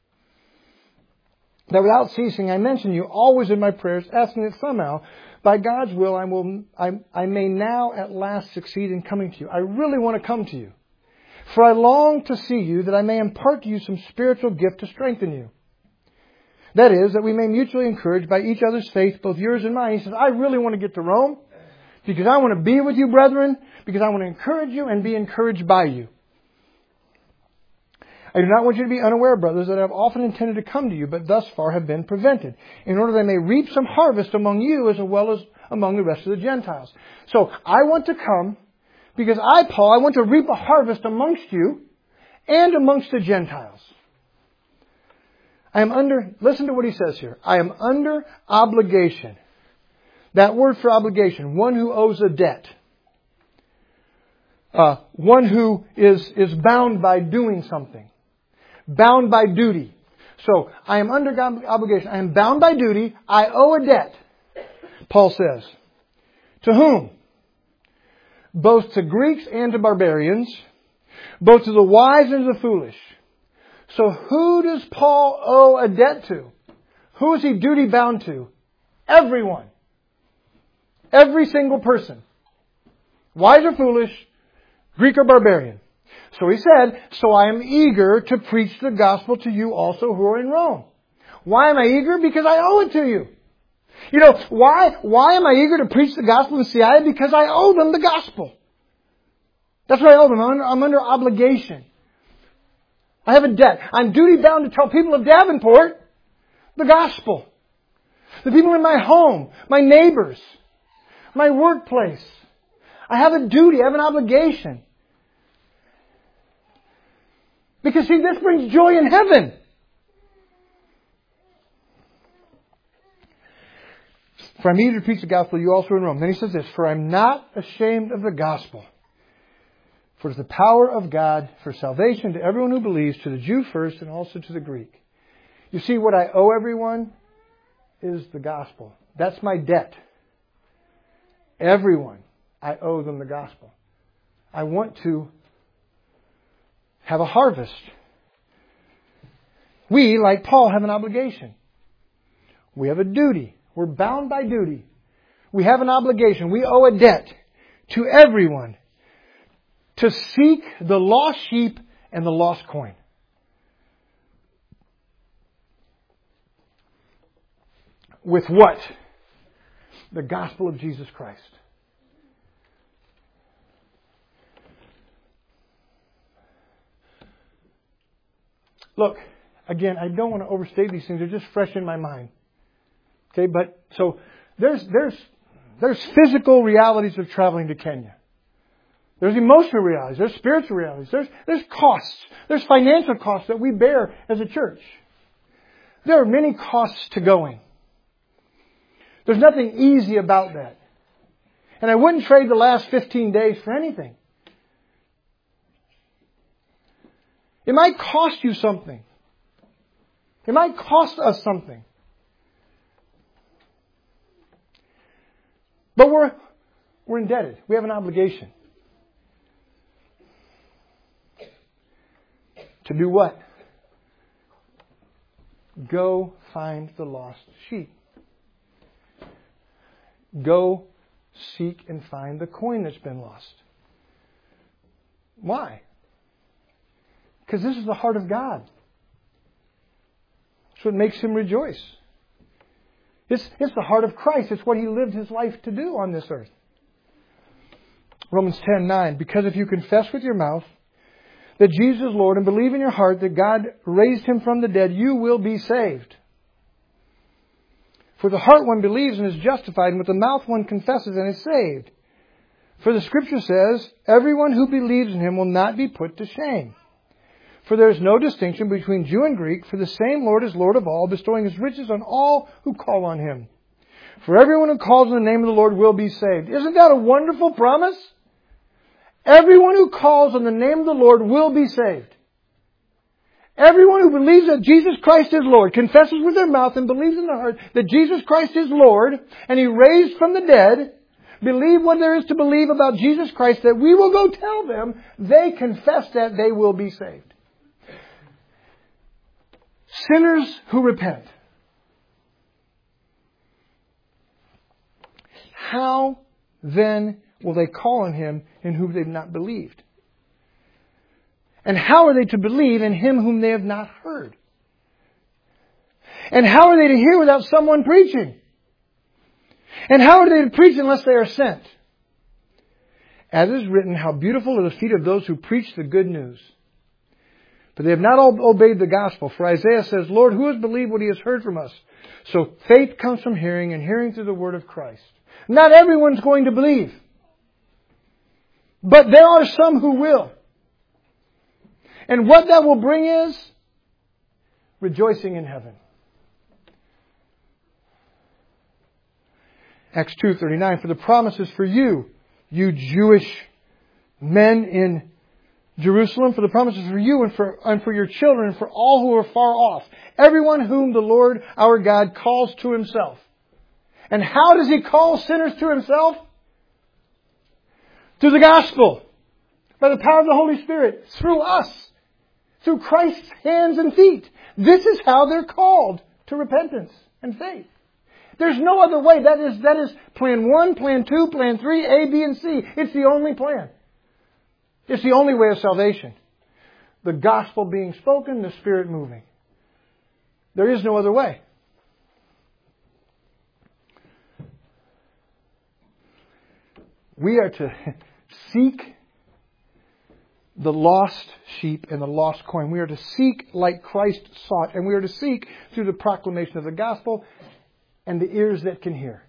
That without ceasing I mention you always in my prayers, asking that somehow, by God's will, I may now at last succeed in coming to you. I really want to come to you. For I long to see you, that I may impart to you some spiritual gift to strengthen you. That is, that we may mutually encourage by each other's faith, both yours and mine. He says, I really want to get to Rome, because I want to be with you, brethren, because I want to encourage you and be encouraged by you. I do not want you to be unaware, brothers, that I have often intended to come to you, but thus far have been prevented, in order that I may reap some harvest among you as well as among the rest of the Gentiles. So I want to come because Paul, I want to reap a harvest amongst you and amongst the Gentiles. Listen to what he says here. I am under obligation. That word for obligation, one who owes a debt. One who is bound by doing something. Bound by duty. So, I am under obligation. I am bound by duty. I owe a debt. Paul says. To whom? Both to Greeks and to barbarians. Both to the wise and to the foolish. So who does Paul owe a debt to? Who is he duty bound to? Everyone. Every single person. Wise or foolish, Greek or barbarian. So he said, so I am eager to preach the gospel to you also who are in Rome. Why am I eager? Because I owe it to you. You know, why am I eager to preach the gospel in Seattle? Because I owe them the gospel. That's what I owe them. I'm under obligation. I have a debt. I'm duty bound to tell people of Davenport the gospel. The people in my home, my neighbors, my workplace. I have a duty, I have an obligation. Because see, this brings joy in heaven. For I'm eager to preach the gospel, you also in Rome. Then he says this, for I'm not ashamed of the gospel. For it is the power of God for salvation to everyone who believes, to the Jew first and also to the Greek. You see, what I owe everyone is the gospel. That's my debt. Everyone, I owe them the gospel. I want to have a harvest. We, like Paul, have an obligation. We have a duty. We're bound by duty. We have an obligation. We owe a debt to everyone to seek the lost sheep and the lost coin. With what? The gospel of Jesus Christ. Look, again, I don't want to overstate these things. They're just fresh in my mind. Okay, but so there's physical realities of traveling to Kenya. There's emotional realities. There's spiritual realities. There's costs. There's financial costs that we bear as a church. There are many costs to going. There's nothing easy about that. And I wouldn't trade the last 15 days for anything. It might cost you something. It might cost us something. But we're indebted. We have an obligation. To do what? Go find the lost sheep. Go seek and find the coin that's been lost. Why? Because this is the heart of God. It's what makes Him rejoice. It's the heart of Christ. It's what He lived His life to do on this earth. Romans 10:9. Because if you confess with your mouth that Jesus is Lord and believe in your heart that God raised Him from the dead, you will be saved. For the heart one believes and is justified, and with the mouth one confesses and is saved. For the Scripture says, everyone who believes in Him will not be put to shame. For there is no distinction between Jew and Greek, for the same Lord is Lord of all, bestowing His riches on all who call on Him. For everyone who calls on the name of the Lord will be saved. Isn't that a wonderful promise? Everyone who calls on the name of the Lord will be saved. Everyone who believes that Jesus Christ is Lord, confesses with their mouth and believes in their heart that Jesus Christ is Lord and He raised from the dead, believe what there is to believe about Jesus Christ, that we will go tell them, they confess that, they will be saved. Sinners who repent. How then will they call on Him in whom they've not believed? And how are they to believe in Him whom they have not heard? And how are they to hear without someone preaching? And how are they to preach unless they are sent? As is written, how beautiful are the feet of those who preach the good news. But they have not obeyed the gospel. For Isaiah says, Lord, who has believed what he has heard from us? So faith comes from hearing, and hearing through the word of Christ. Not everyone's going to believe. But there are some who will. And what that will bring is rejoicing in heaven. Acts 2:39, for the promise is for you, you Jewish men in Jerusalem, for the promise is for you and for your children and for all who are far off. Everyone whom the Lord our God calls to Himself. And how does He call sinners to Himself? Through the gospel. By the power of the Holy Spirit. Through us. Through Christ's hands and feet. This is how they're called to repentance and faith. There's no other way. That is plan 1, plan 2, plan 3, A, B, and C. It's the only plan. It's the only way of salvation. The gospel being spoken, the Spirit moving. There is no other way. We are to seek the lost sheep and the lost coin. We are to seek like Christ sought. And we are to seek through the proclamation of the gospel and the ears that can hear.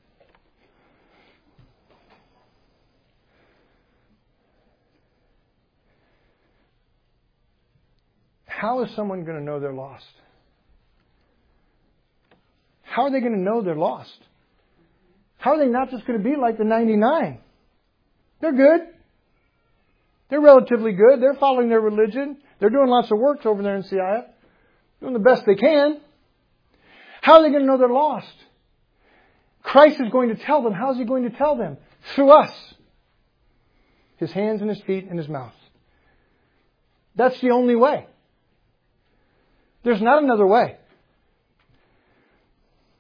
How is someone going to know they're lost? How are they going to know they're lost? How are they not just going to be like the 99? They're good. They're relatively good. They're following their religion. They're doing lots of work over there in CIF. Doing the best they can. How are they going to know they're lost? Christ is going to tell them. How is He going to tell them? Through us. His hands and His feet and His mouth. That's the only way. There's not another way.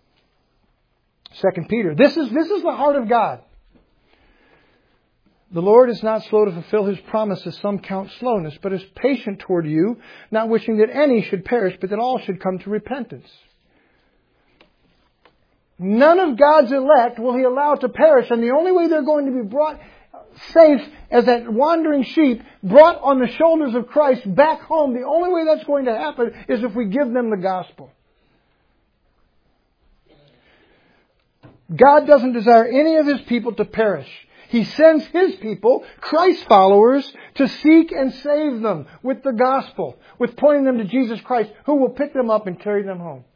2 Peter. This is the heart of God. The Lord is not slow to fulfill His promises, some count slowness, but is patient toward you, not wishing that any should perish, but that all should come to repentance. None of God's elect will He allow to perish, and the only way they're going to be brought safe as that wandering sheep, brought on the shoulders of Christ back home, the only way that's going to happen is if we give them the gospel. God doesn't desire any of His people to perish. He sends His people, Christ followers, to seek and save them with the gospel, with pointing them to Jesus Christ, who will pick them up and carry them home.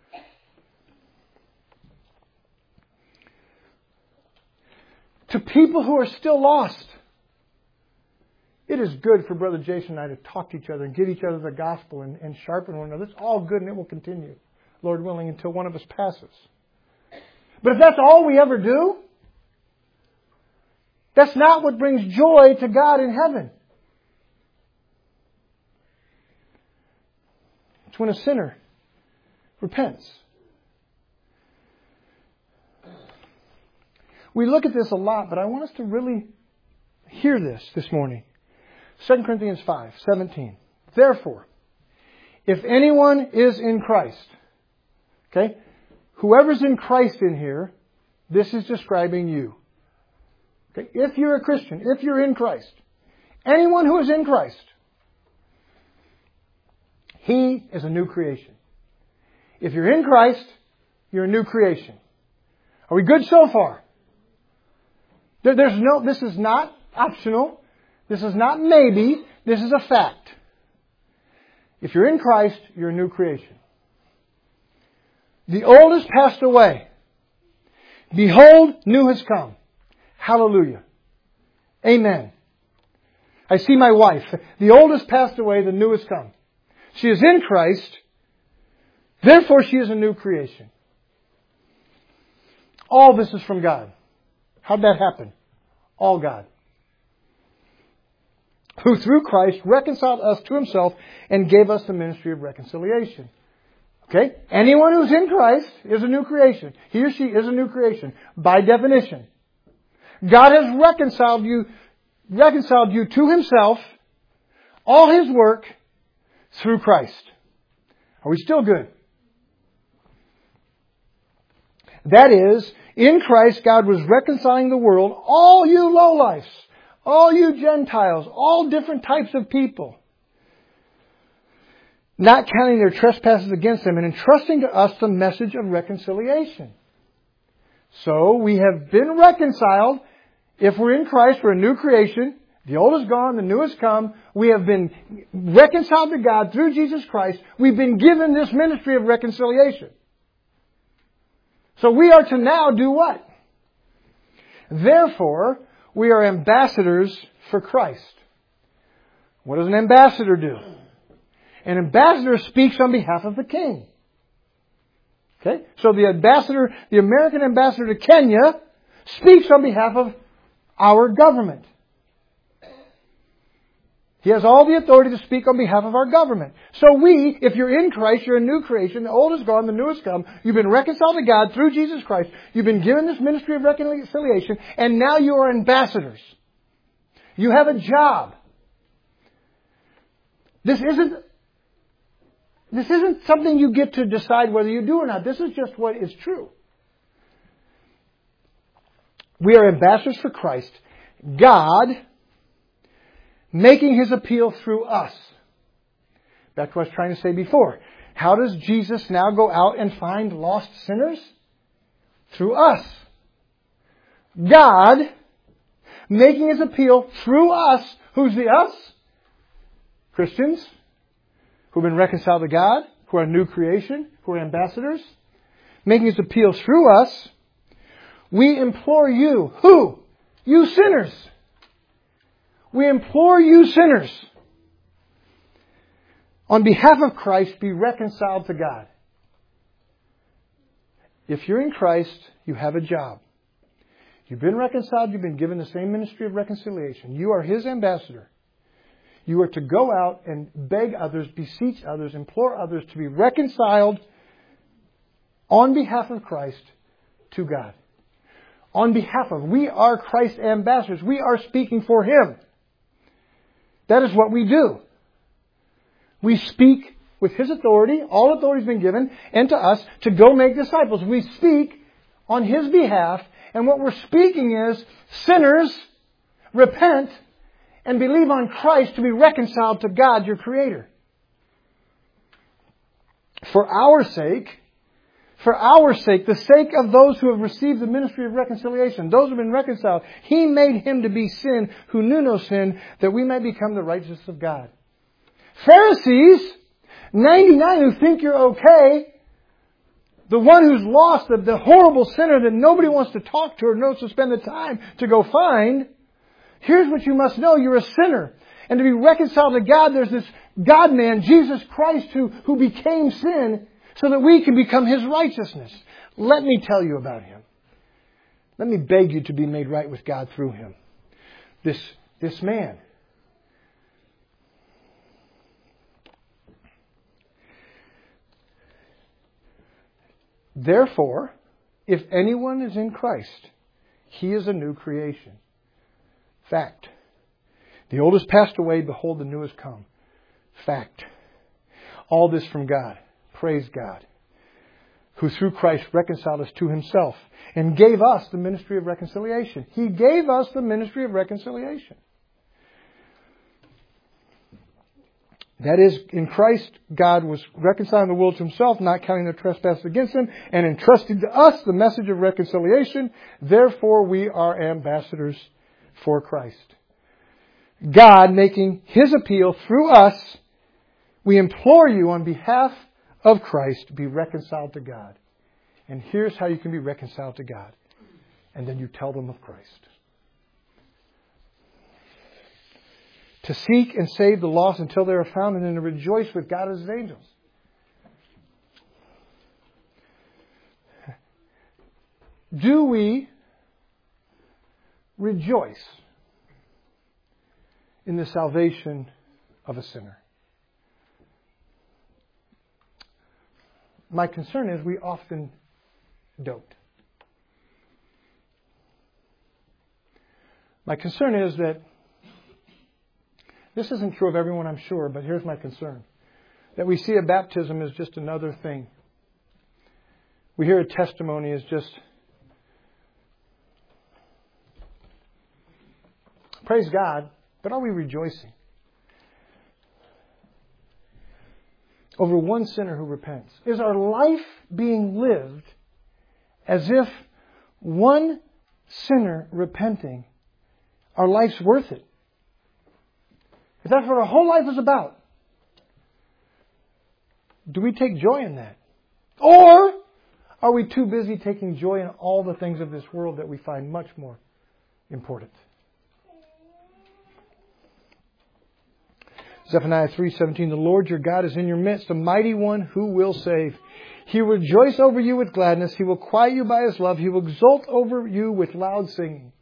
To people who are still lost, it is good for Brother Jason and I to talk to each other and give each other the gospel and sharpen one another. It's all good and it will continue, Lord willing, until one of us passes. But if that's all we ever do, that's not what brings joy to God in heaven. It's when a sinner repents. We look at this a lot, but I want us to really hear this morning. 2 Corinthians 5:17. Therefore, if anyone is in Christ, okay, whoever's in Christ in here, this is describing you. Okay? If you're a Christian, if you're in Christ, anyone who is in Christ, he is a new creation. If you're in Christ, you're a new creation. Are we good so far? This is not optional. This is not maybe. This is a fact. If you're in Christ, you're a new creation. The old has passed away. Behold, new has come. Hallelujah. Amen. I see my wife. The old has passed away, the new has come. She is in Christ. Therefore, she is a new creation. All this is from God. How'd that happen? All God. Who through Christ reconciled us to Himself and gave us the ministry of reconciliation. Okay? Anyone who's in Christ is a new creation. He or she is a new creation. By definition. God has reconciled you to Himself, all His work, through Christ. Are we still good? That is, in Christ, God was reconciling the world, all you lowlifes, all you Gentiles, all different types of people, not counting their trespasses against them, and entrusting to us the message of reconciliation. So, we have been reconciled. If we're in Christ, we're a new creation. The old is gone, the new has come. We have been reconciled to God through Jesus Christ. We've been given this ministry of reconciliation. So we are to now do what? Therefore, we are ambassadors for Christ. What does an ambassador do? An ambassador speaks on behalf of the king. Okay? So the American ambassador to Kenya, speaks on behalf of our government. He has all the authority to speak on behalf of our government. So if you're in Christ, you're a new creation. The old is gone, the new has come. You've been reconciled to God through Jesus Christ. You've been given this ministry of reconciliation, and now you are ambassadors. You have a job. This isn't something you get to decide whether you do or not. This is just what is true. We are ambassadors for Christ. God making His appeal through us. Back to what I was trying to say before. How does Jesus now go out and find lost sinners? Through us. God making His appeal through us. Who's the us? Christians who have been reconciled to God, who are a new creation, who are ambassadors. Making His appeal through us. We implore you. Who? You sinners. We implore you sinners, on behalf of Christ, be reconciled to God. If you're in Christ, you have a job. You've been reconciled, you've been given the same ministry of reconciliation. You are His ambassador. You are to go out and beg others, beseech others, implore others to be reconciled on behalf of Christ to God. On behalf of. We are Christ's ambassadors. We are speaking for Him. That is what we do. We speak with His authority. All authority has been given, and to us, to go make disciples. We speak on His behalf, and what we're speaking is, sinners, repent, and believe on Christ to be reconciled to God, your Creator. For our sake, the sake of those who have received the ministry of reconciliation, those who have been reconciled, He made Him to be sin who knew no sin, that we might become the righteousness of God. Pharisees, 99 who think you're okay, the one who's lost, the horrible sinner that nobody wants to talk to or knows to spend the time to go find, here's what you must know, you're a sinner. And to be reconciled to God, there's this God-man, Jesus Christ, who became sin so that we can become His righteousness. Let me tell you about Him. Let me beg you to be made right with God through Him. This man. Therefore, if anyone is in Christ, he is a new creation. Fact. The old has passed away, behold, the new has come. Fact. All this from God. Praise God. Who through Christ reconciled us to Himself and gave us the ministry of reconciliation. He gave us the ministry of reconciliation. That is, in Christ, God was reconciling the world to Himself, not counting their trespasses against them, and entrusting to us the message of reconciliation. Therefore, we are ambassadors for Christ. God making His appeal through us, we implore you on behalf of Christ, be reconciled to God. And here's how you can be reconciled to God. And then you tell them of Christ. To seek and save the lost until they are found, and then to rejoice with God as His angels. Do we rejoice in the salvation of a sinner? My concern is we often don't. My concern is that this isn't true of everyone, I'm sure, but here's my concern. That we see a baptism as just another thing. We hear a testimony as just, praise God, but are we rejoicing over one sinner who repents? Is our life being lived as if one sinner repenting, our life's worth it? If that's what our whole life is about, do we take joy in that? Or are we too busy taking joy in all the things of this world that we find much more important? Zephaniah 3:17, the Lord your God is in your midst, a mighty one who will save. He will rejoice over you with gladness. He will quiet you by His love. He will exult over you with loud singing.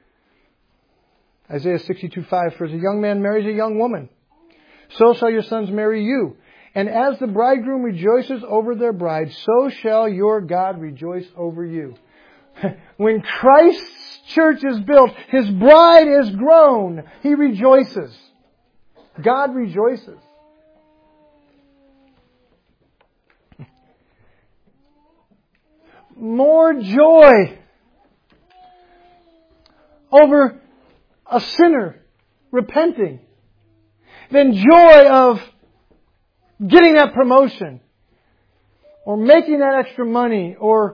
Isaiah 62:5, for as a young man marries a young woman, so shall your sons marry you. And as the bridegroom rejoices over their bride, so shall your God rejoice over you. When Christ's church is built, His bride is grown. He rejoices. God rejoices. More joy over a sinner repenting than joy of getting that promotion or making that extra money or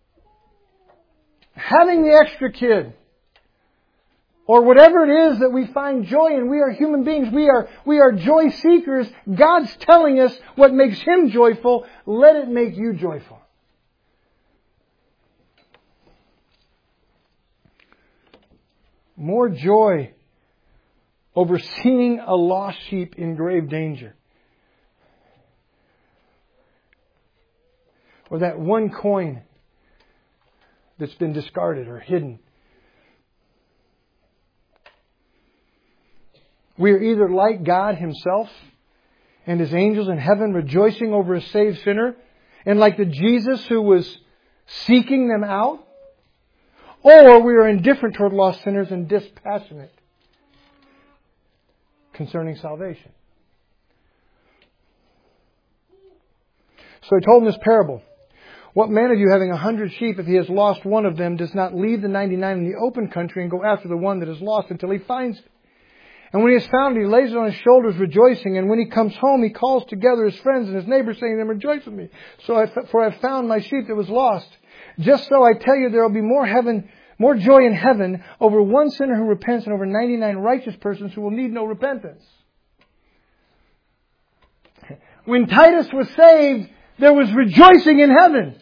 having the extra kid or whatever it is that we find joy in. We are human beings. We are joy seekers. God's telling us what makes Him joyful. Let it make you joyful. More joy over seeing a lost sheep in grave danger. Or that one coin that's been discarded or hidden. We are either like God Himself and His angels in heaven rejoicing over a saved sinner, and like the Jesus who was seeking them out or we are indifferent toward lost sinners and dispassionate concerning salvation. So He told him this parable. What man of you, having 100 sheep, if he has lost one of them, does not leave the 99 in the open country and go after the one that is lost until he finds it? And when he has found it, he lays it on his shoulders, rejoicing. And when he comes home, he calls together his friends and his neighbors, saying to them, rejoice with me, for I have found my sheep that was lost. Just so I tell you, there will be more joy in heaven over one sinner who repents than over 99 righteous persons who will need no repentance. When Titus was saved, there was rejoicing in heaven.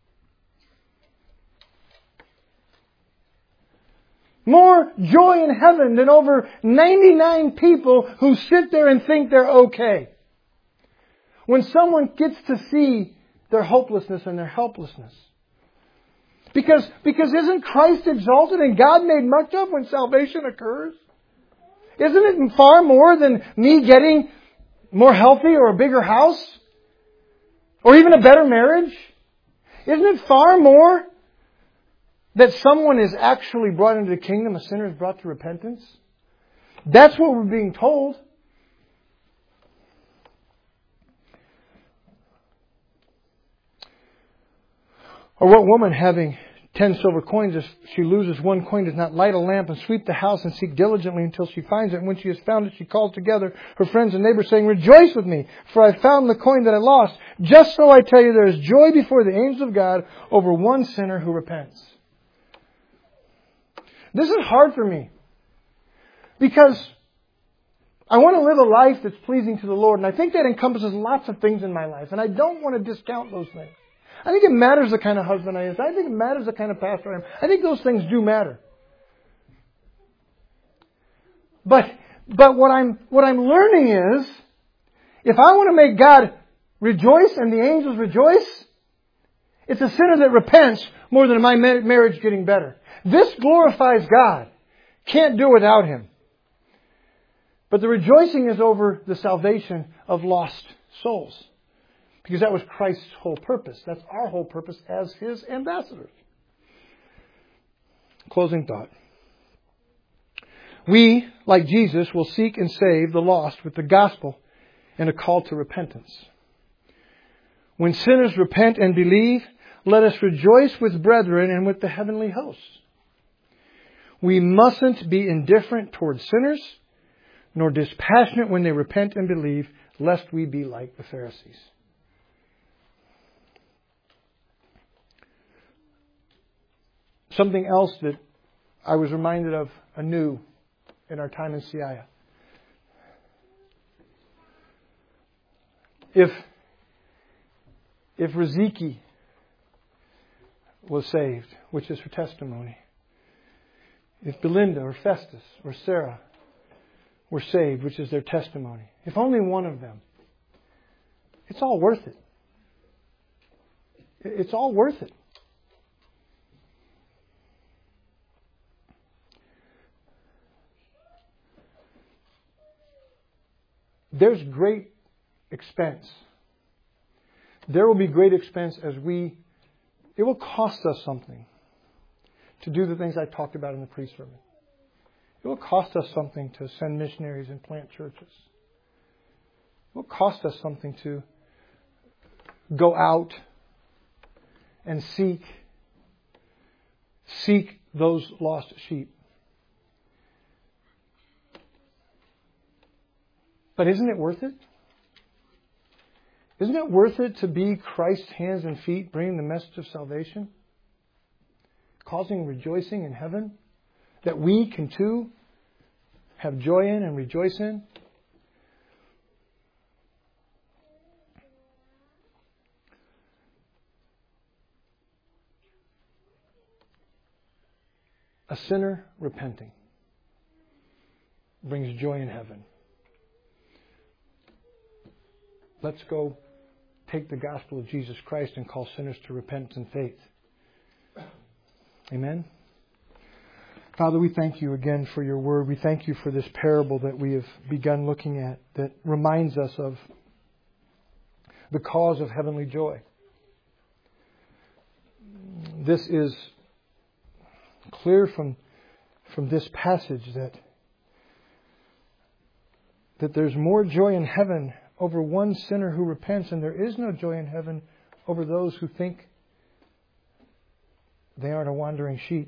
More joy in heaven than over 99 people who sit there and think they're okay. When someone gets to see their hopelessness and their helplessness. Because isn't Christ exalted and God made much of when salvation occurs? Isn't it far more than me getting more healthy or a bigger house? Or even a better marriage? Isn't it far more that someone is actually brought into the kingdom, a sinner is brought to repentance? That's what we're being told. Or what woman having 10 silver coins, if she loses one coin, does not light a lamp and sweep the house and seek diligently until she finds it? And when she has found it, she calls together her friends and neighbors, saying, rejoice with me, for I found the coin that I lost. Just so I tell you, there is joy before the angels of God over one sinner who repents. This is hard for me because I want to live a life that's pleasing to the Lord. And I think that encompasses lots of things in my life. And I don't want to discount those things. I think it matters the kind of husband I am. I think it matters the kind of pastor I am. I think those things do matter. But what I'm learning is, if I want to make God rejoice and the angels rejoice, it's a sinner that repents more than my marriage getting better. This glorifies God. Can't do without Him. But the rejoicing is over the salvation of lost souls. Because that was Christ's whole purpose. That's our whole purpose as His ambassadors. Closing thought. We, like Jesus, will seek and save the lost with the gospel and a call to repentance. When sinners repent and believe, let us rejoice with brethren and with the heavenly hosts. We mustn't be indifferent towards sinners, nor dispassionate when they repent and believe, lest we be like the Pharisees. Something else that I was reminded of anew in our time in Seattle. If Riziki was saved, which is her testimony, if Belinda or Festus or Sarah were saved, which is their testimony, if only one of them, it's all worth it. It's all worth it. There's great expense. There will be great expense as it will cost us something to do the things I talked about in the pre-sermon. It will cost us something to send missionaries and plant churches. It will cost us something to go out and seek those lost sheep. But isn't it worth it? Isn't it worth it to be Christ's hands and feet, bringing the message of salvation? Causing rejoicing in heaven? That we can too have joy in and rejoice in? A sinner repenting brings joy in heaven. Let's go take the gospel of Jesus Christ and call sinners to repentance and faith. Amen. Father, we thank you again for your word. We thank you for this parable that we have begun looking at that reminds us of the cause of heavenly joy. This is clear from this passage that there's more joy in heaven over one sinner who repents, and there is no joy in heaven over those who think they aren't a wandering sheep.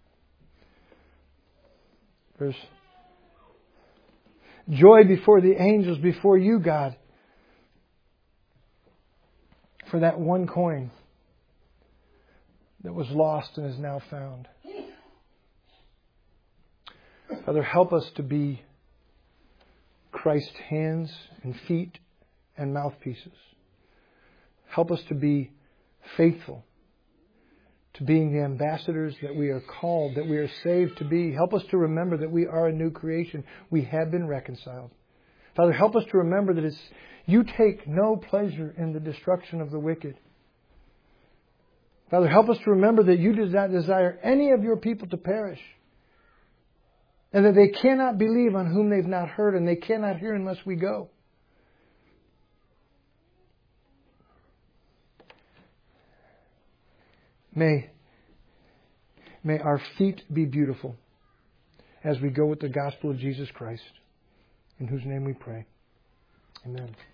There's joy before the angels, before you, God, for that one coin that was lost and is now found. Father, help us to be Christ's hands and feet and mouthpieces. Help us to be faithful to being the ambassadors that we are called, that we are saved to be. Help us to remember that we are a new creation. We have been reconciled. Father, help us to remember that you take no pleasure in the destruction of the wicked. Father, help us to remember that you do not desire any of your people to perish, and that they cannot believe on whom they've not heard, and they cannot hear unless we go. May our feet be beautiful as we go with the gospel of Jesus Christ, in whose name we pray. Amen.